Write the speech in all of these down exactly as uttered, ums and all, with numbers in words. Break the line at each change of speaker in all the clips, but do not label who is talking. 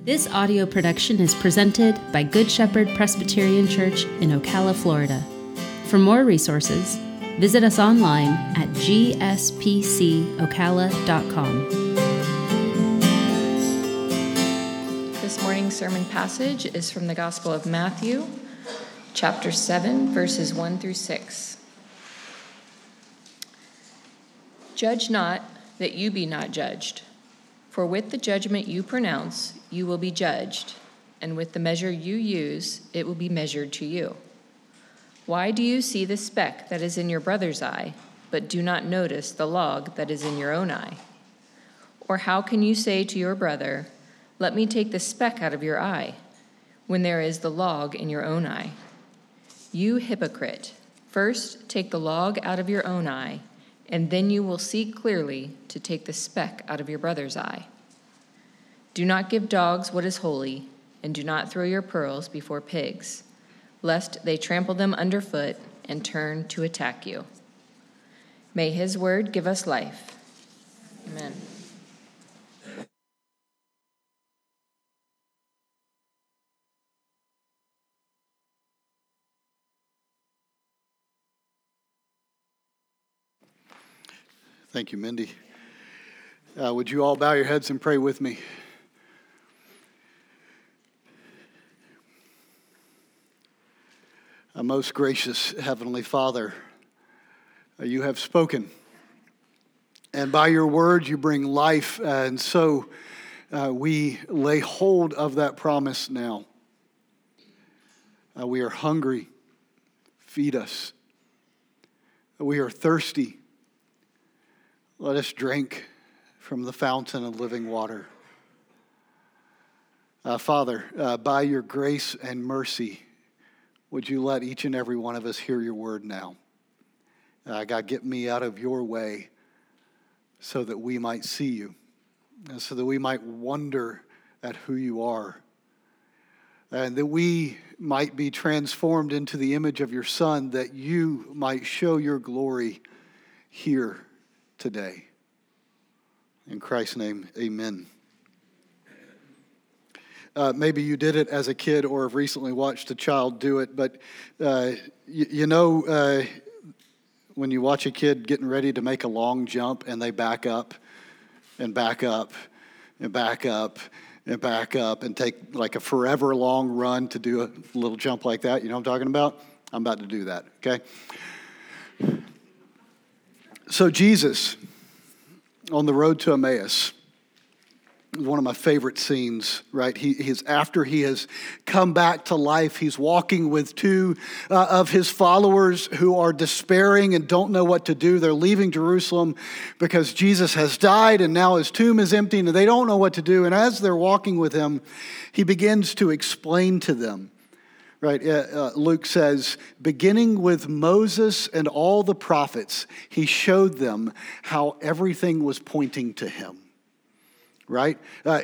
This audio production is presented by Good Shepherd Presbyterian Church in Ocala, Florida. For more resources, visit us online at g s p c ocala dot com.
This morning's sermon passage is from the Gospel of Matthew, chapter seven, verses one through six. Judge not, that you be not judged. For with the judgment you pronounce, you will be judged, and with the measure you use, it will be measured to you. Why do you see the speck that is in your brother's eye, but do not notice the log that is in your own eye? Or how can you say to your brother, let me take the speck out of your eye, when there is the log in your own eye? You hypocrite, first take the log out of your own eye, and then you will see clearly to take the speck out of your brother's eye. Do not give dogs what is holy, and do not throw your pearls before pigs, lest they trample them underfoot and turn to attack you. May his word give us life. Amen.
Thank you, Mindy. Uh, would you all bow your heads and pray with me? Our most gracious Heavenly Father, uh, you have spoken, and by your word you bring life, and so uh, we lay hold of that promise now. Uh, we are hungry. Feed us. We are thirsty. Let us drink from the fountain of living water. Uh, Father, uh, by your grace and mercy, would you let each and every one of us hear your word now? Uh, God, get me out of your way so that we might see you, and so that we might wonder at who you are, and that we might be transformed into the image of your Son, that you might show your glory here today. In Christ's name, amen. Uh, maybe you did it as a kid or have recently watched a child do it, but uh, you, you know uh, when you watch a kid getting ready to make a long jump and they back up and back up and back up and back up and take like a forever long run to do a little jump like that, you know what I'm talking about? I'm about to do that, okay? So Jesus, on the road to Emmaus, one of my favorite scenes, right? He, he's after he has come back to life, he's walking with two uh, of his followers who are despairing and don't know what to do. They're leaving Jerusalem because Jesus has died and now his tomb is empty and they don't know what to do. And as they're walking with him, he begins to explain to them. Right, uh, uh, Luke says, beginning with Moses and all the prophets, he showed them how everything was pointing to him. Right? Uh,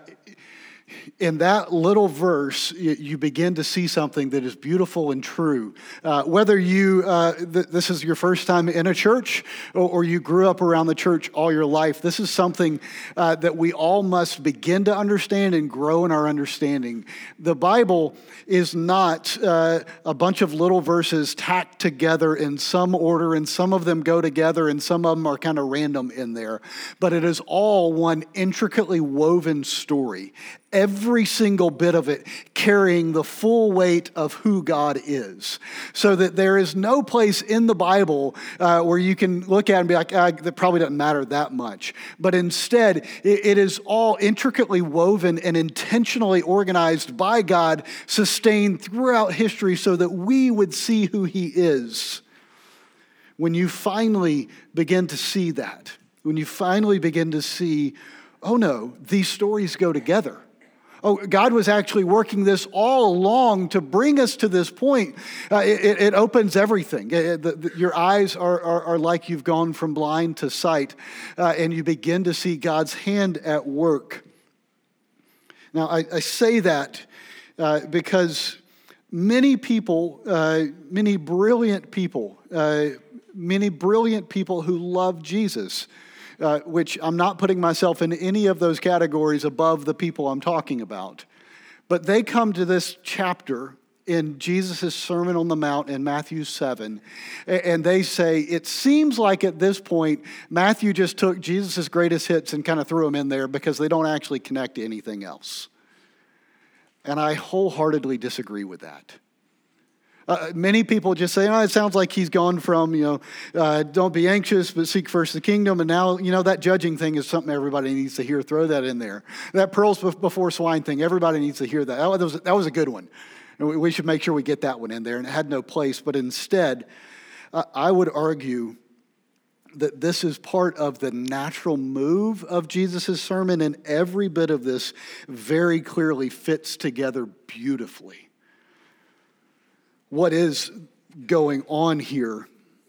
in that little verse, you, you begin to see something that is beautiful and true. Uh, whether you uh, th- this is your first time in a church or, or you grew up around the church all your life, this is something uh, that we all must begin to understand and grow in our understanding. The Bible is not uh, a bunch of little verses tacked together in some order, and some of them go together and some of them are kind of random in there. But it is all one intricately woven story. Every single bit of it carrying the full weight of who God is. So that there is no place in the Bible uh, where you can look at it and be like, ah, that probably doesn't matter that much. But instead, it, it is all intricately woven and intentionally organized by God, sustained throughout history so that we would see who he is. When you finally begin to see that, when you finally begin to see, oh no, these stories go together. Oh, God was actually working this all along to bring us to this point. Uh, it, it opens everything. It, the, the, your eyes are, are, are like you've gone from blind to sight, uh, and you begin to see God's hand at work. Now, I, I say that uh, because many people, uh, many brilliant people, uh, many brilliant people who love Jesus, uh, which I'm not putting myself in any of those categories above the people I'm talking about. But they come to this chapter in Jesus' Sermon on the Mount in Matthew seven, and they say, it seems like at this point, Matthew just took Jesus' greatest hits and kind of threw them in there because they don't actually connect to anything else. And I wholeheartedly disagree with that. Uh, many people just say, oh, it sounds like he's gone from, you know, uh, don't be anxious, but seek first the kingdom. And now, you know, that judging thing is something everybody needs to hear. Throw that in there. That pearls before swine thing, everybody needs to hear that. That was, that was a good one. And we, we should make sure we get that one in there. And it had no place. But instead, uh, I would argue that this is part of the natural move of Jesus' sermon. And every bit of this very clearly fits together beautifully. What is going on here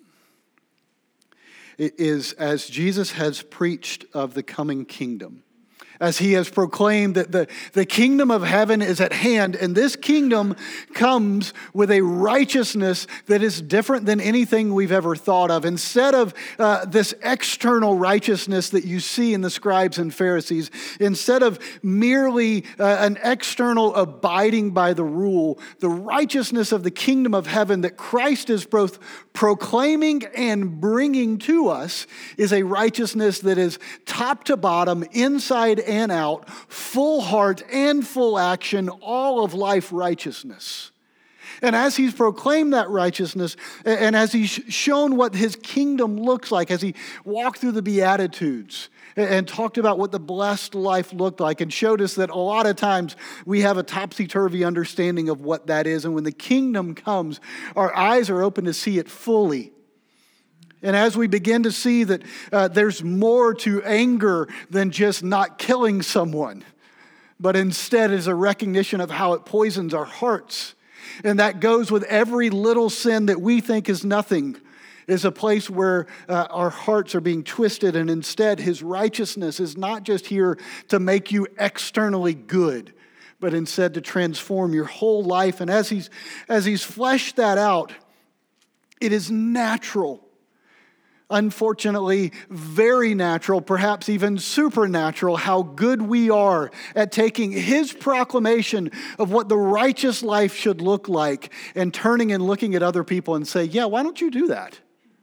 is, as Jesus has preached of the coming kingdom, as he has proclaimed that the, the kingdom of heaven is at hand, and this kingdom comes with a righteousness that is different than anything we've ever thought of. Instead of uh, this external righteousness that you see in the scribes and Pharisees, instead of merely uh, an external abiding by the rule, the righteousness of the kingdom of heaven that Christ is both proclaiming and bringing to us is a righteousness that is top to bottom, inside and out, full heart and full action, all of life righteousness. And as he's proclaimed that righteousness, and as he's shown what his kingdom looks like, as he walked through the Beatitudes and talked about what the blessed life looked like, and showed us that a lot of times we have a topsy-turvy understanding of what that is. And when the kingdom comes, our eyes are open to see it fully. And as we begin to see that uh, there's more to anger than just not killing someone, but instead is a recognition of how it poisons our hearts. And that goes with every little sin that we think is nothing, is a place where uh, our hearts are being twisted. And instead, his righteousness is not just here to make you externally good, but instead to transform your whole life. And as he's, as he's fleshed that out, it is natural. Unfortunately, very natural, perhaps even supernatural, how good we are at taking his proclamation of what the righteous life should look like and turning and looking at other people and say, yeah, why don't you do that?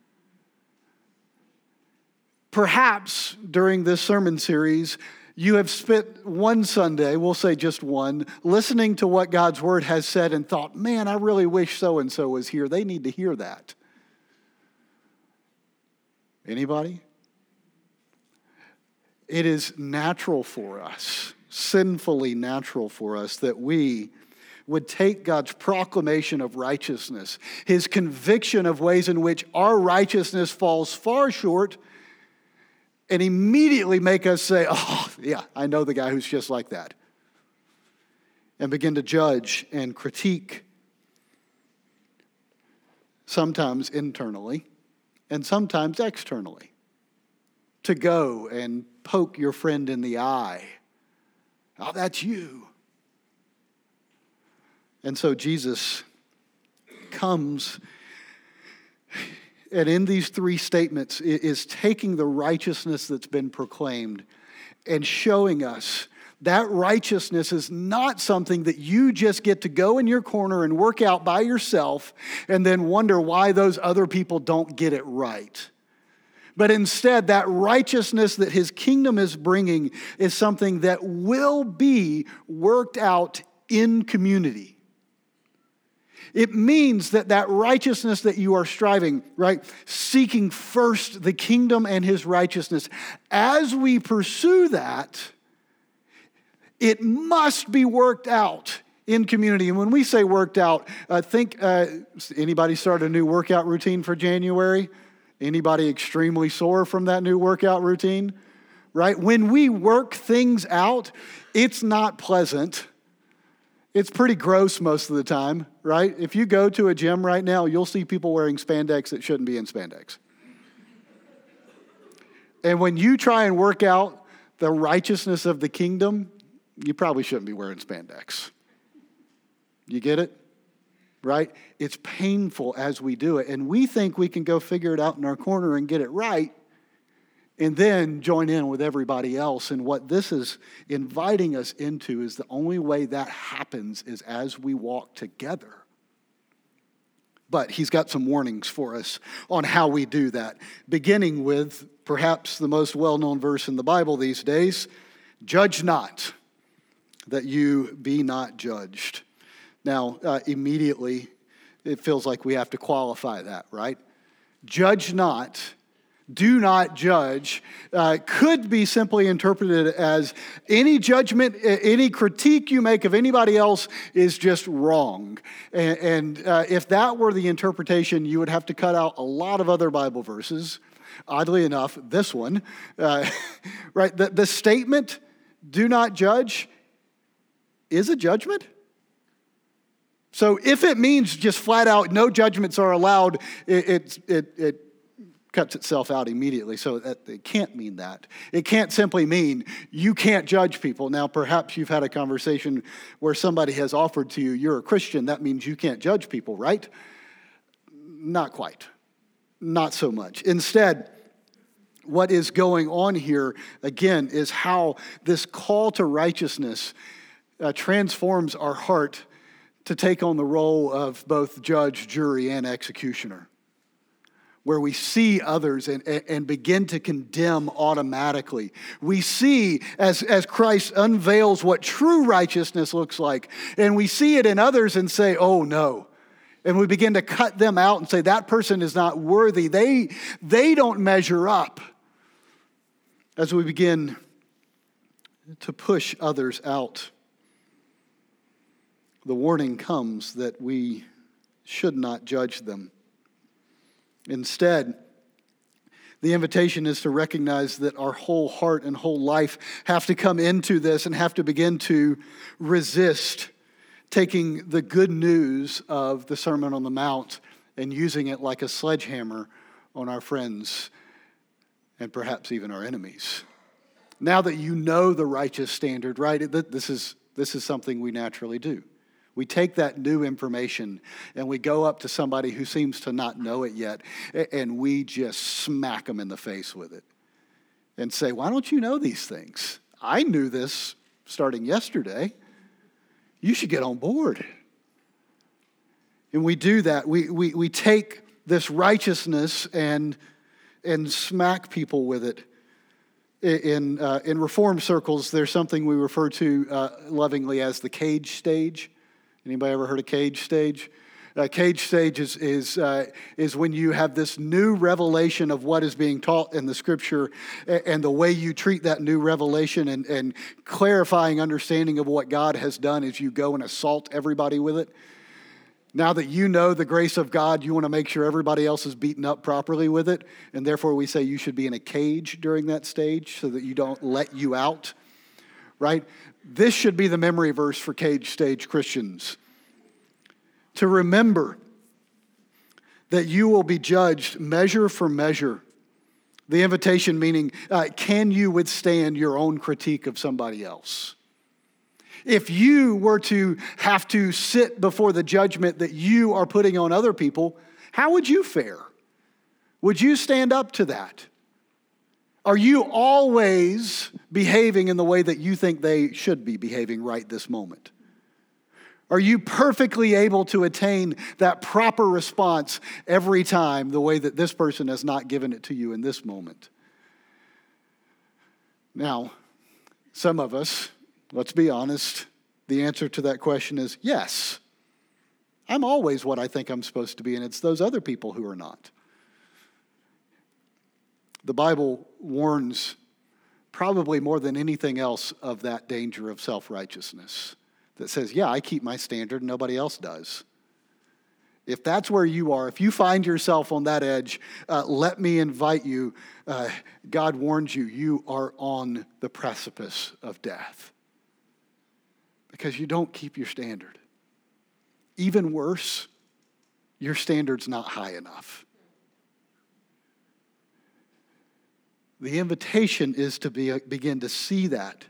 Perhaps during this sermon series, you have spent one Sunday, we'll say just one, listening to what God's word has said and thought, man, I really wish so-and-so was here. They need to hear that. Anybody? It is natural for us, sinfully natural for us, that we would take God's proclamation of righteousness, his conviction of ways in which our righteousness falls far short, and immediately make us say, oh, yeah, I know the guy who's just like that. And begin to judge and critique, sometimes internally, and sometimes externally, to go and poke your friend in the eye. Oh, that's you. And so Jesus comes, and in these three statements is taking the righteousness that's been proclaimed and showing us that righteousness is not something that you just get to go in your corner and work out by yourself and then wonder why those other people don't get it right. But instead, that righteousness that his kingdom is bringing is something that will be worked out in community. It means that that righteousness that you are striving, right, seeking first the kingdom and his righteousness, as we pursue that, it must be worked out in community. And when we say worked out, uh, think, uh, anybody start a new workout routine for January? Anybody extremely sore from that new workout routine? Right? When we work things out, it's not pleasant. It's pretty gross most of the time, right? If you go to a gym right now, you'll see people wearing spandex that shouldn't be in spandex. And when you try and work out the righteousness of the kingdom, you probably shouldn't be wearing spandex. You get it? Right? It's painful as we do it. And we think we can go figure it out in our corner and get it right. and then join in with everybody else. And what this is inviting us into is the only way that happens is as we walk together. But he's got some warnings for us on how we do that, beginning with perhaps the most well-known verse in the Bible these days, judge not, that you be not judged. Now, uh, immediately, it feels like we have to qualify that, right? Judge not, do not judge, uh, could be simply interpreted as any judgment, any critique you make of anybody else is just wrong. And, and uh, if that were the interpretation, you would have to cut out a lot of other Bible verses. Oddly enough, this one, uh, right? The, the statement, do not judge, is a judgment. So if it means just flat out no judgments are allowed, it it it, it cuts itself out immediately. So that, it can't mean that. It can't simply mean you can't judge people. Now, perhaps you've had a conversation where somebody has offered to you, you're a Christian, that means you can't judge people, right? Not quite. Not so much. Instead, what is going on here, again, is how this call to righteousness uh, transforms our heart to take on the role of both judge, jury, and executioner, where we see others and, and begin to condemn automatically. We see, as, as Christ unveils what true righteousness looks like, and we see it in others and say, oh no. And we begin to cut them out and say, that person is not worthy. They, they don't measure up. As we begin to push others out, the warning comes that we should not judge them. Instead, the invitation is to recognize that our whole heart and whole life have to come into this and have to begin to resist taking the good news of the Sermon on the Mount and using it like a sledgehammer on our friends and perhaps even our enemies. Now that you know the righteous standard, right, this is, this is something we naturally do. We take that new information and we go up to somebody who seems to not know it yet, and we just smack them in the face with it and say, why don't you know these things? I knew this starting yesterday. You should get on board. And we do that. We we we take this righteousness and and smack people with it. In uh, in Reformed circles, there's something we refer to uh, lovingly as the cage stage. Anybody ever heard of cage stage? Uh, cage stage is is uh, is when you have this new revelation of what is being taught in the Scripture, and, and the way you treat that new revelation and, and clarifying understanding of what God has done as you go and assault everybody with it. Now that you know the grace of God, you want to make sure everybody else is beaten up properly with it, and therefore we say you should be in a cage during that stage so that you don't let you out, right? This should be the memory verse for cage stage Christians. To remember that you will be judged measure for measure. The invitation meaning, uh, can you withstand your own critique of somebody else? If you were to have to sit before the judgment that you are putting on other people, how would you fare? Would you stand up to that? Are you always behaving in the way that you think they should be behaving right this moment? Are you perfectly able to attain that proper response every time the way that this person has not given it to you in this moment? Now, some of us, let's be honest, the answer to that question is yes. I'm always what I think I'm supposed to be, and it's those other people who are not. The Bible warns probably more than anything else of that danger of self-righteousness that says, yeah, I keep my standard and nobody else does. If that's where you are, if you find yourself on that edge, uh, let me invite you. Uh, God warns you, you are on the precipice of death because you don't keep your standard. Even worse, your standard's not high enough. The invitation is to be, begin to see that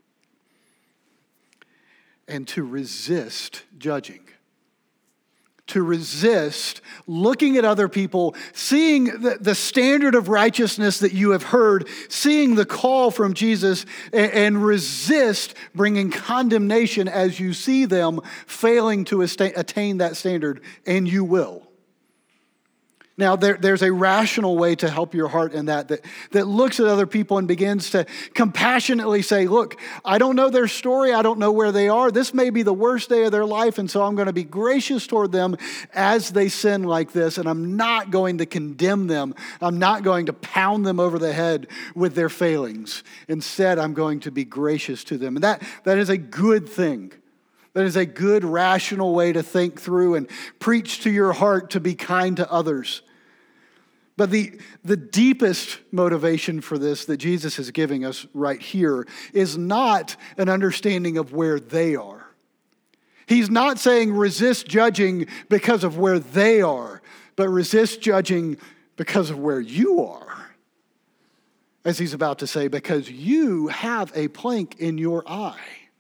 and to resist judging, to resist looking at other people, seeing the, the standard of righteousness that you have heard, seeing the call from Jesus, and, and resist bringing condemnation as you see them failing to attain that standard, and you will. Now, there, there's a rational way to help your heart in that, that, that looks at other people and begins to compassionately say, look, I don't know their story. I don't know where they are. This may be the worst day of their life, and so I'm going to be gracious toward them as they sin like this, and I'm not going to condemn them. I'm not going to pound them over the head with their failings. Instead, I'm going to be gracious to them. And that, that is a good thing. That is a good, rational way to think through and preach to your heart to be kind to others. But the, the deepest motivation for this that Jesus is giving us right here is not an understanding of where they are. He's not saying resist judging because of where they are, but resist judging because of where you are. As he's about to say, because you have a plank in your eye.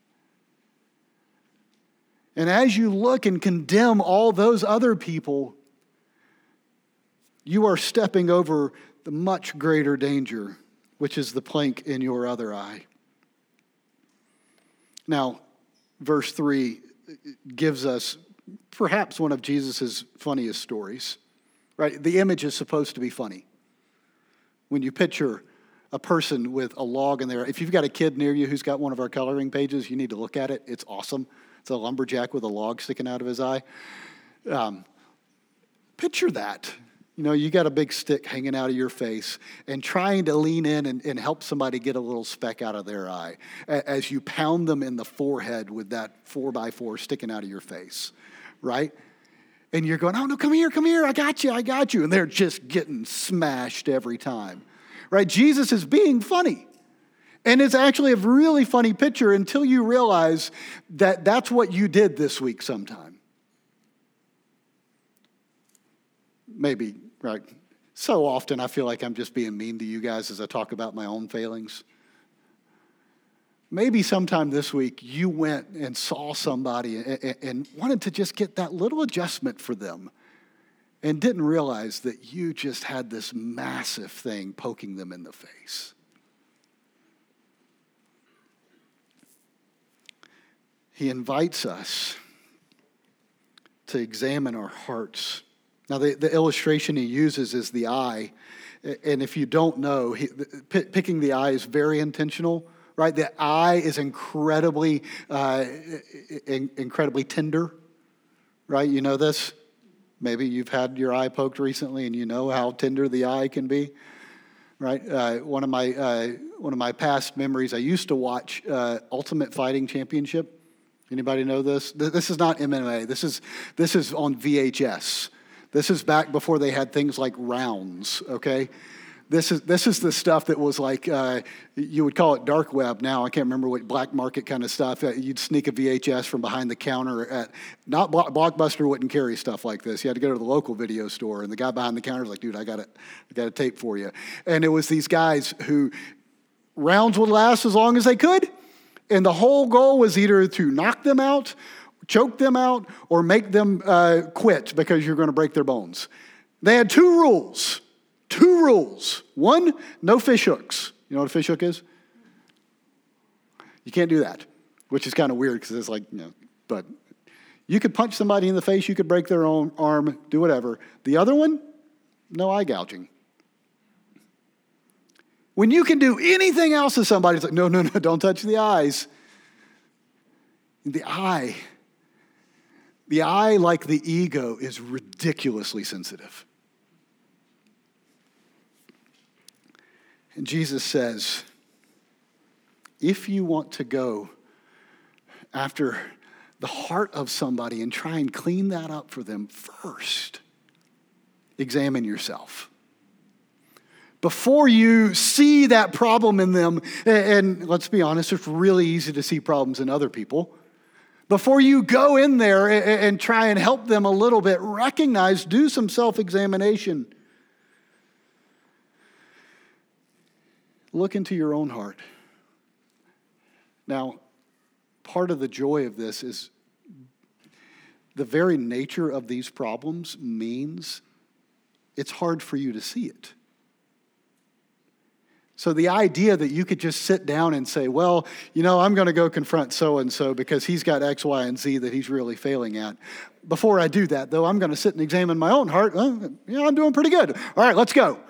And as you look and condemn all those other people, you are stepping over the much greater danger, which is the plank in your other eye. Now, verse three gives us perhaps one of Jesus' funniest stories, right? The image is supposed to be funny. When you picture a person with a log in there, if you've got a kid near you who's got one of our coloring pages, you need to look at it. It's awesome. It's a lumberjack with a log sticking out of his eye. Um, picture that. You know, you got a big stick hanging out of your face and trying to lean in and, and help somebody get a little speck out of their eye as you pound them in the forehead with that four by four sticking out of your face, right? And you're going, oh, no, come here, come here. I got you, I got you. And they're just getting smashed every time, right? Jesus is being funny. And it's actually a really funny picture until you realize that that's what you did this week sometime. Maybe, right? So often I feel like I'm just being mean to you guys as I talk about my own failings. Maybe sometime this week you went and saw somebody and, and wanted to just get that little adjustment for them and didn't realize that you just had this massive thing poking them in the face. He invites us to examine our hearts. Now, the, the illustration he uses is the eye. And if you don't know, he, p- picking the eye is very intentional, right? The eye is incredibly, uh, in, incredibly tender, right? You know this? Maybe you've had your eye poked recently and you know how tender the eye can be, right? Uh, one of my uh, one of my past memories, I used to watch uh, Ultimate Fighting Championship. Anybody know this? This is not M M A. This is this is on V H S. This is back before they had things like rounds, okay? This is this is the stuff that was like, uh, you would call it dark web now. I can't remember what black market kind of stuff. You'd sneak a V H S from behind the counter at, not Blockbuster wouldn't carry stuff like this. You had to go to the local video store, and the guy behind the counter was like, dude, I got it, I got a tape for you. And it was these guys who, rounds would last as long as they could. And the whole goal was either to knock them out, choke them out, or make them uh, quit because you're going to break their bones. They had two rules. Two rules. One, no fish hooks. You know what a fish hook is? You can't do that, which is kind of weird because it's like, you know, but you could punch somebody in the face, you could break their own arm, do whatever. The other one, no eye gouging. When you can do anything else to somebody, it's like, no, no, no, don't touch the eyes. The eye, the eye, like the ego, is ridiculously sensitive. And Jesus says, if you want to go after the heart of somebody and try and clean that up for them, first, examine yourself. Before you see that problem in them, and let's be honest, it's really easy to see problems in other people. Before you go in there and try and help them a little bit, recognize, do some self-examination. Look into your own heart. Now, part of the joy of this is the very nature of these problems means it's hard for you to see it. So the idea that you could just sit down and say, well, you know, I'm going to go confront so-and-so because he's got X, Y, and Z that he's really failing at. Before I do that, though, I'm going to sit and examine my own heart. Well, you know, I'm doing pretty good. All right, let's go.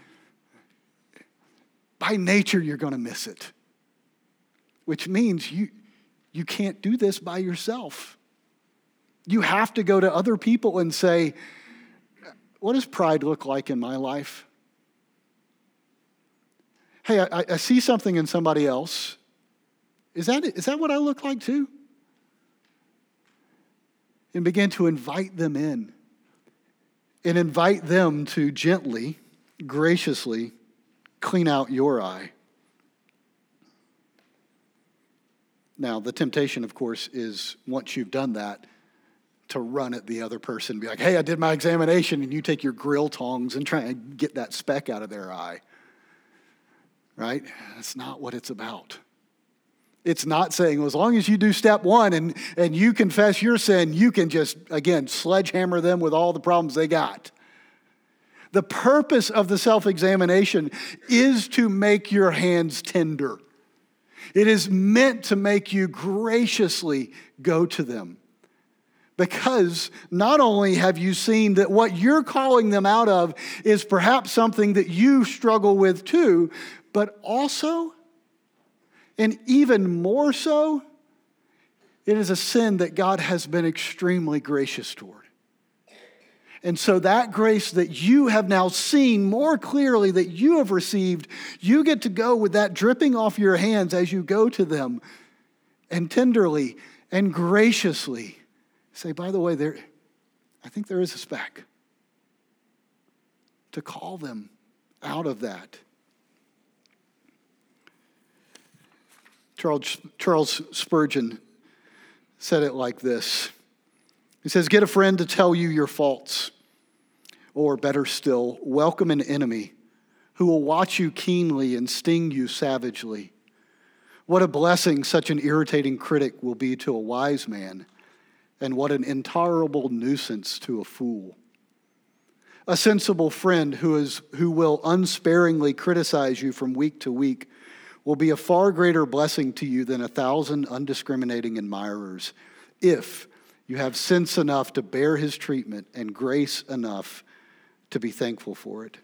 By nature, you're going to miss it, which means you, you can't do this by yourself. You have to go to other people and say, what does pride look like in my life? Hey, I, I see something in somebody else. Is that, is that what I look like too? And begin to invite them in. And invite them to gently, graciously clean out your eye. Now, the temptation, of course, is once you've done that, to run at the other person and be like, hey, I did my examination, and you take your grill tongs and try and get that speck out of their eye. Right? That's not what it's about. It's not saying, well, as long as you do step one and, and you confess your sin, you can just, again, sledgehammer them with all the problems they got. The purpose of the self-examination is to make your hands tender. It is meant to make you graciously go to them. Because not only have you seen that what you're calling them out of is perhaps something that you struggle with too, but also, and even more so, it is a sin that God has been extremely gracious toward. And so that grace that you have now seen more clearly that you have received, you get to go with that dripping off your hands as you go to them and tenderly and graciously say, by the way, there, I think there is a speck. To call them out of that. Charles, Charles Spurgeon said it like this. He says, get a friend to tell you your faults. Or better still, welcome an enemy who will watch you keenly and sting you savagely. What a blessing such an irritating critic will be to a wise man, and what an intolerable nuisance to a fool. A sensible friend who is who will unsparingly criticize you from week to week will be a far greater blessing to you than a thousand undiscriminating admirers, if you have sense enough to bear his treatment and grace enough to be thankful for it.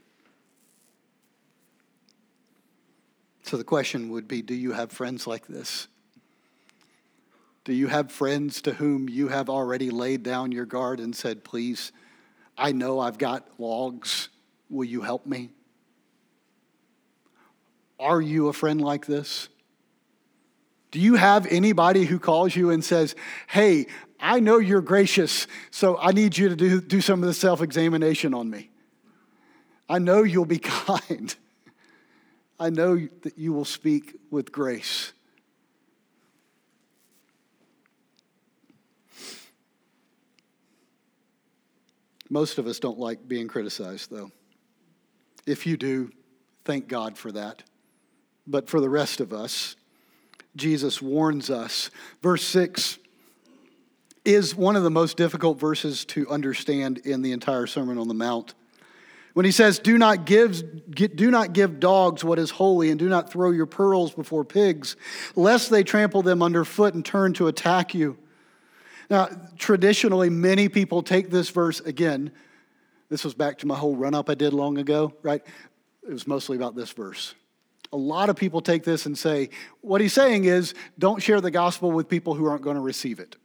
So the question would be, do you have friends like this? Do you have friends to whom you have already laid down your guard and said, please, I know I've got logs. Will you help me? Are you a friend like this? Do you have anybody who calls you and says, hey, I know you're gracious, so I need you to do, do some of the self-examination on me. I know you'll be kind. I know that you will speak with grace. Most of us don't like being criticized, though. If you do, thank God for that. But for the rest of us, Jesus warns us. Verse six is one of the most difficult verses to understand in the entire Sermon on the Mount. When he says, do not give, do not give dogs what is holy, and do not throw your pearls before pigs, lest they trample them underfoot and turn to attack you. Now, traditionally, many people take this verse, again, this was back to my whole run-up I did long ago, right? It was mostly about this verse. A lot of people take this and say, what he's saying is, don't share the gospel with people who aren't going to receive it.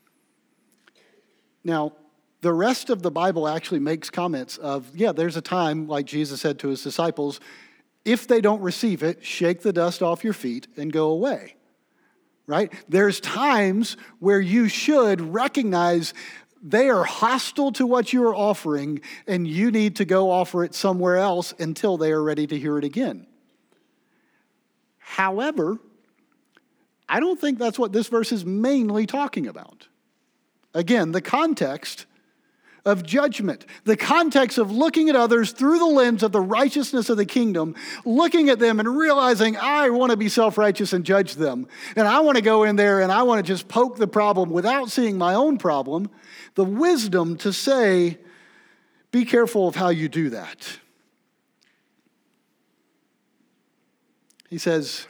Now, the rest of the Bible actually makes comments of, yeah, there's a time, like Jesus said to his disciples, if they don't receive it, shake the dust off your feet and go away. Right? There's times where you should recognize they are hostile to what you are offering, and you need to go offer it somewhere else until they are ready to hear it again. However, I don't think that's what this verse is mainly talking about. Again, the context of judgment. The context of looking at others through the lens of the righteousness of the kingdom, looking at them and realizing I want to be self-righteous and judge them. And I want to go in there and I want to just poke the problem without seeing my own problem. The wisdom to say, be careful of how you do that. He says,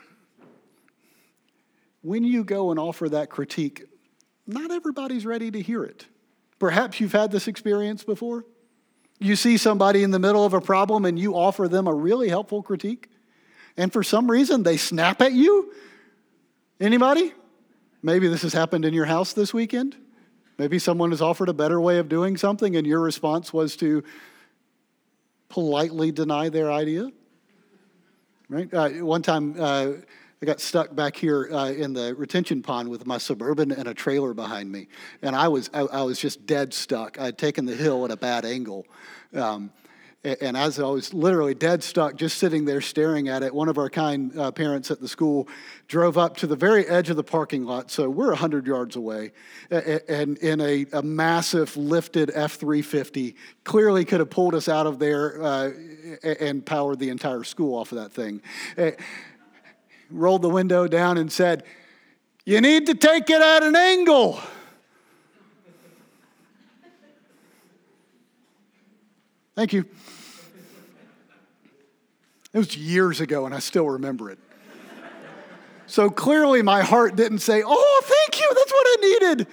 when you go and offer that critique, not everybody's ready to hear it. Perhaps you've had this experience before. You see somebody in the middle of a problem and you offer them a really helpful critique, and for some reason they snap at you. Anybody? Maybe this has happened in your house this weekend. Maybe someone has offered a better way of doing something and your response was to politely deny their idea. Right? Uh, one time uh, I got stuck back here uh, in the retention pond with my Suburban and a trailer behind me. And I was I, I was just dead stuck. I had taken the hill at a bad angle. Um, and, and as I was literally dead stuck, just sitting there staring at it, one of our kind uh, parents at the school drove up to the very edge of the parking lot. So we're one hundred yards away. And in a, a massive lifted F three fifty, clearly could have pulled us out of there uh, and powered the entire school off of that thing. Uh, rolled the window down and said, "You need to take it at an angle." Thank you. It was years ago and I still remember it. So clearly my heart didn't say, "Oh, thank you, that's what I needed."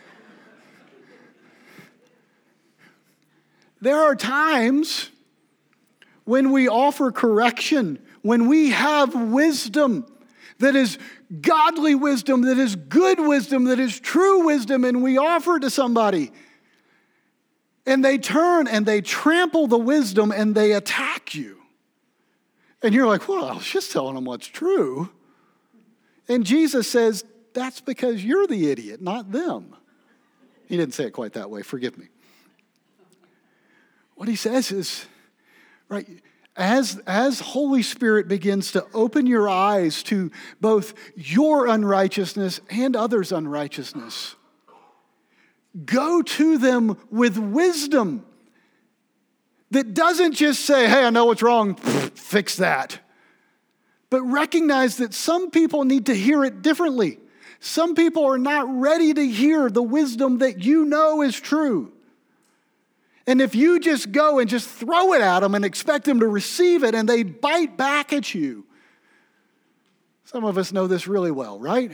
There are times when we offer correction, when we have wisdom that is godly wisdom, that is good wisdom, that is true wisdom, and we offer it to somebody, and they turn and they trample the wisdom and they attack you. And you're like, "Well, I was just telling them what's true." And Jesus says, that's because you're the idiot, not them. He didn't say it quite that way, forgive me. What he says is, right, as, as Holy Spirit begins to open your eyes to both your unrighteousness and others' unrighteousness, go to them with wisdom that doesn't just say, "Hey, I know what's wrong, fix that." But recognize that some people need to hear it differently. Some people are not ready to hear the wisdom that you know is true. And if you just go and just throw it at them and expect them to receive it and they bite back at you, some of us know this really well, right?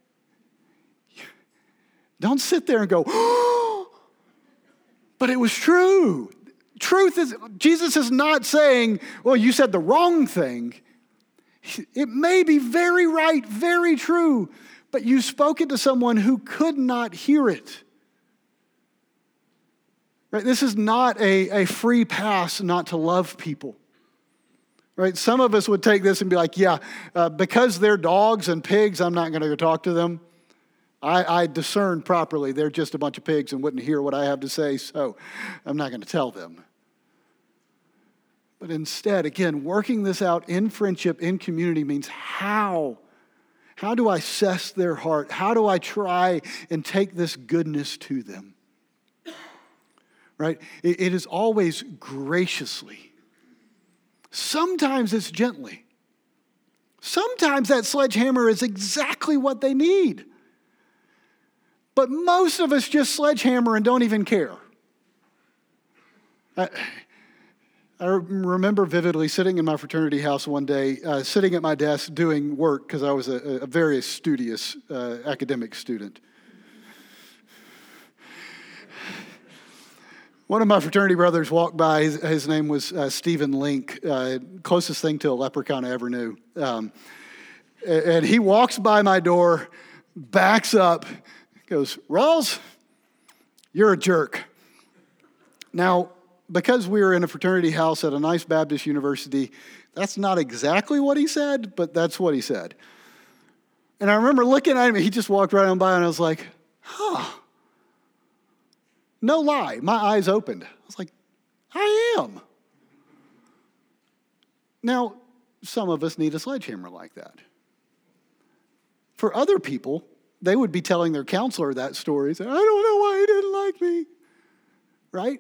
Don't sit there and go, "Oh, but it was true." Truth is, Jesus is not saying, "Well, you said the wrong thing." It may be very right, very true, but you spoke it to someone who could not hear it. Right? This is not a, a free pass not to love people. Right? Some of us would take this and be like, yeah, uh, because they're dogs and pigs, I'm not going to go talk to them. I, I discern properly. They're just a bunch of pigs and wouldn't hear what I have to say, so I'm not going to tell them. But instead, again, working this out in friendship, in community means how? How do I assess their heart? How do I try and take this goodness to them? Right? It, it is always graciously. Sometimes it's gently. Sometimes that sledgehammer is exactly what they need. But most of us just sledgehammer and don't even care. I, I remember vividly sitting in my fraternity house one day, uh, sitting at my desk doing work because I was a, a very studious uh, academic student. One of my fraternity brothers walked by. His, his name was uh, Stephen Link, uh, closest thing to a leprechaun I ever knew. Um, and he walks by my door, backs up, goes, "Rawls, you're a jerk." Now, because we were in a fraternity house at a nice Baptist university, that's not exactly what he said, but that's what he said. And I remember looking at him, he just walked right on by, and I was like, huh. No lie, my eyes opened. I was like, I am. Now, some of us need a sledgehammer like that. For other people, they would be telling their counselor that story, saying, "I don't know why he didn't like me." right?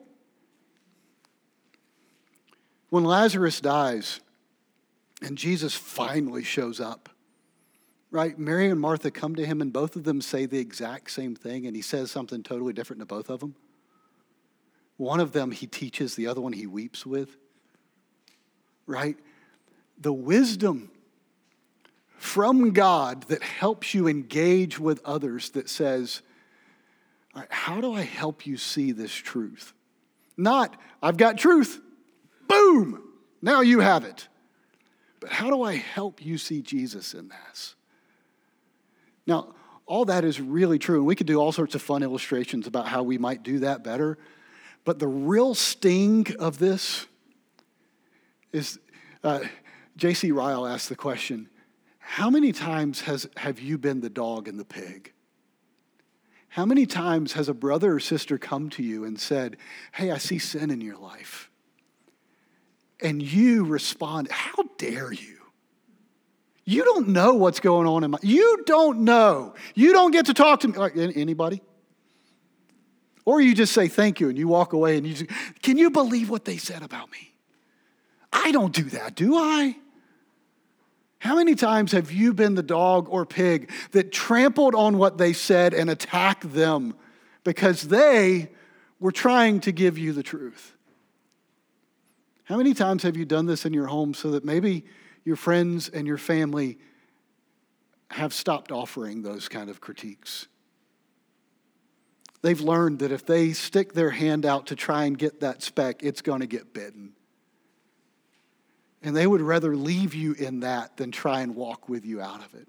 When Lazarus dies and Jesus finally shows up, right? Mary and Martha come to him and both of them say the exact same thing, and he says something totally different to both of them. One of them he teaches, the other one he weeps with, right? The wisdom from God that helps you engage with others that says, all right, how do I help you see this truth? Not, I've got truth. Boom! Now you have it. But how do I help you see Jesus in this? Now, all that is really true, and we could do all sorts of fun illustrations about how we might do that better. But the real sting of this is, uh, J C Ryle asked the question, how many times has have you been the dog and the pig? How many times has a brother or sister come to you and said, hey, I see sin in your life? And you respond, how dare you? You don't know what's going on in my, you don't know. You don't get to talk to me. Like, anybody? Or you just say thank you and you walk away and you just, can you believe what they said about me? I don't do that, do I? How many times have you been the dog or pig that trampled on what they said and attacked them because they were trying to give you the truth? How many times have you done this in your home so that maybe your friends and your family have stopped offering those kind of critiques? They've learned that if they stick their hand out to try and get that speck, it's going to get bitten. And they would rather leave you in that than try and walk with you out of it.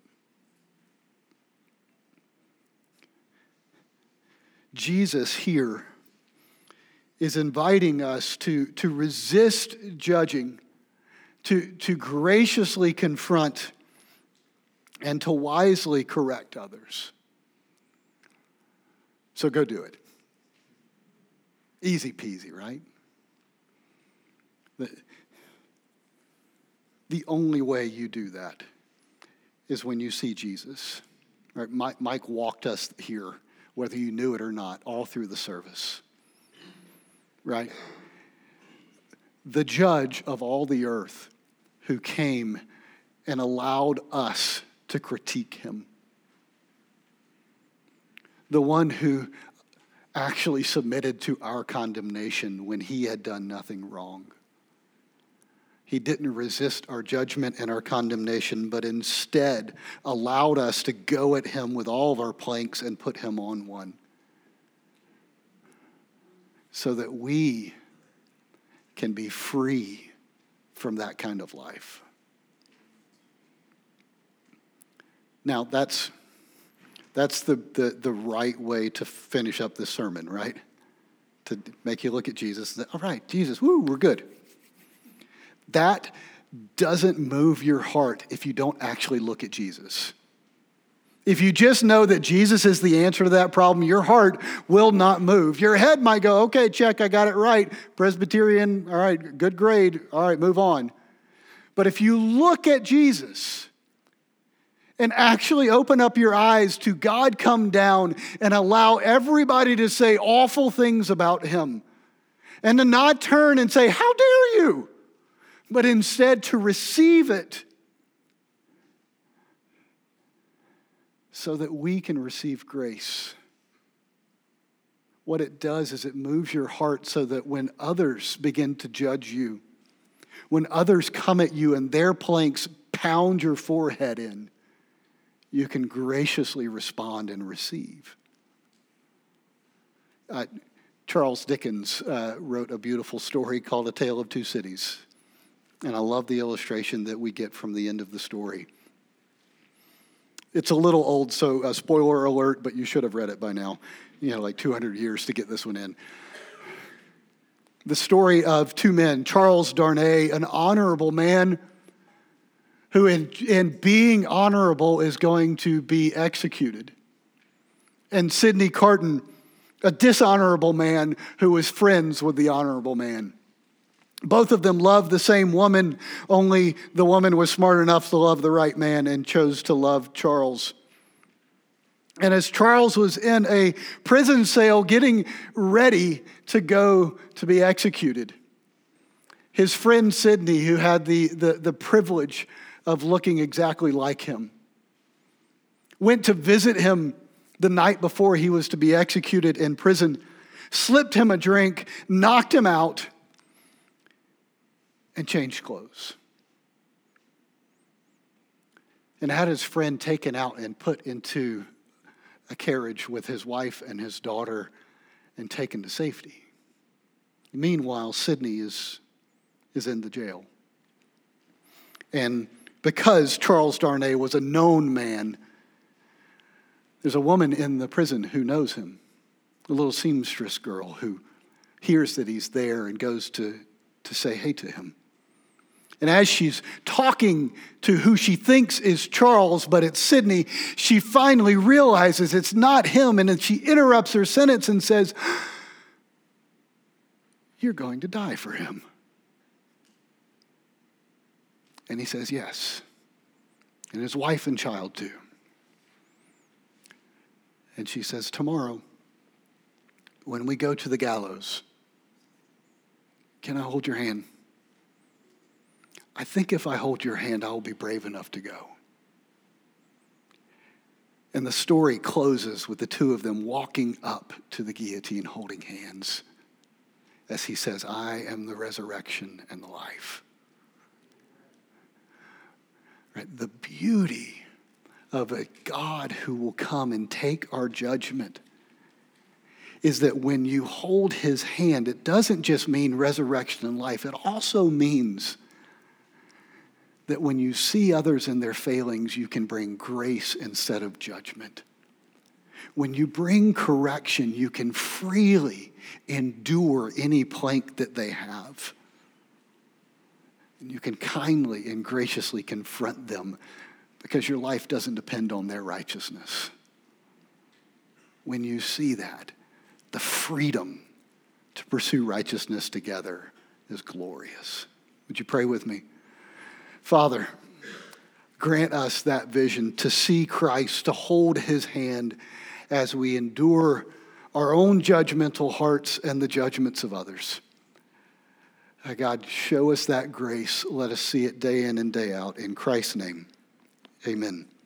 Jesus here is inviting us to, to resist judging, to, to graciously confront, and to wisely correct others. So go do it. Easy peasy, right? The, the only way you do that is when you see Jesus. Right? Mike, Mike walked us here, whether you knew it or not, all through the service. Right? The judge of all the earth who came and allowed us to critique him. The one who actually submitted to our condemnation when he had done nothing wrong. He didn't resist our judgment and our condemnation, but instead allowed us to go at him with all of our planks and put him on one. So that we can be free from that kind of life. Now, that's that's the, the, the right way to finish up this sermon, right? To make you look at Jesus. All right, Jesus, woo, we're good. That doesn't move your heart if you don't actually look at Jesus. If you just know that Jesus is the answer to that problem, your heart will not move. Your head might go, okay, check, I got it right. Presbyterian, all right, good grade. All right, move on. But if you look at Jesus and actually open up your eyes to God come down and allow everybody to say awful things about him, and to not turn and say, how dare you? But instead to receive it so that we can receive grace. What it does is it moves your heart so that when others begin to judge you, when others come at you and their planks pound your forehead in, you can graciously respond and receive. Uh, Charles Dickens uh, wrote a beautiful story called A Tale of Two Cities. And I love the illustration that we get from the end of the story. It's a little old, so uh, spoiler alert, but you should have read it by now. You know, like two hundred years to get this one in. The story of two men, Charles Darnay, an honorable man who in, in being honorable is going to be executed. And Sidney Carton, a dishonorable man who was friends with the honorable man. Both of them loved the same woman, only the woman was smart enough to love the right man and chose to love Charles. And as Charles was in a prison cell getting ready to go to be executed, his friend Sidney, who had the, the, the privilege of looking exactly like him, went to visit him the night before he was to be executed in prison, slipped him a drink, knocked him out, and changed clothes. And had his friend taken out and put into a carriage with his wife and his daughter and taken to safety. Meanwhile, Sidney is, is in the jail. And because Charles Darnay was a known man, there's a woman in the prison who knows him, a little seamstress girl who hears that he's there and goes to, to say hey to him. And as she's talking to who she thinks is Charles, but it's Sidney, she finally realizes it's not him, and then she interrupts her sentence and says, "You're going to die for him." And he says, "Yes, and his wife and child too." And she says, "Tomorrow, when we go to the gallows, can I hold your hand? I think if I hold your hand, I will be brave enough to go." And the story closes with the two of them walking up to the guillotine holding hands as he says, "I am the resurrection and the life." Right? The beauty of a God who will come and take our judgment is that when you hold his hand, it doesn't just mean resurrection and life. It also means that when you see others in their failings, you can bring grace instead of judgment. When you bring correction, you can freely endure any plank that they have. And you can kindly and graciously confront them because your life doesn't depend on their righteousness. When you see that, the freedom to pursue righteousness together is glorious. Would you pray with me? Father, grant us that vision to see Christ, to hold his hand as we endure our own judgmental hearts and the judgments of others. Uh, God, show us that grace. Let us see it day in and day out. In Christ's name, amen.